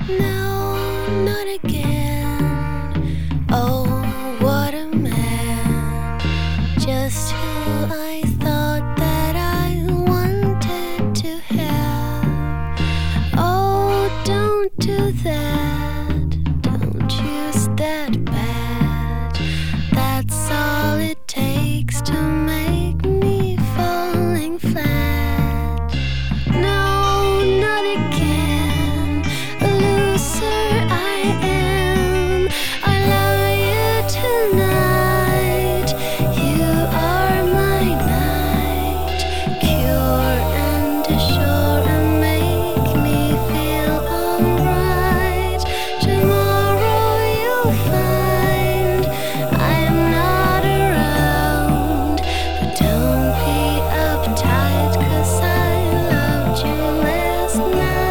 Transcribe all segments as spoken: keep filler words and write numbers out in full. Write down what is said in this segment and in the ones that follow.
No, not again. Oh, what a man. Just who I thought that I wanted to have. Oh, don't do that. Don't use that bad. That's all it takes to make me falling flat. No, not again. A loser I am. I love you tonight. You are my night. Cure and assure and make me feel alright. Tomorrow you'll find I'm not around. But don't be uptight, 'cause I loved you last night.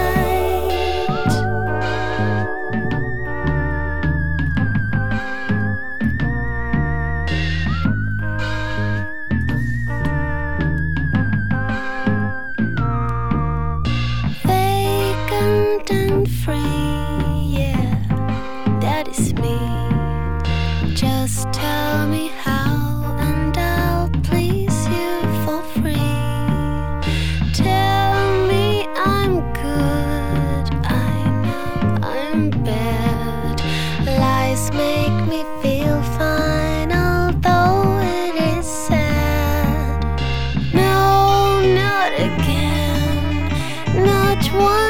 Vacant and free, yeah, that is me. Just tell me how and I'll please you for free. Tell me I'm good, I know I'm bad. Lies make me feel fine, although it is sad. No, not again, not one.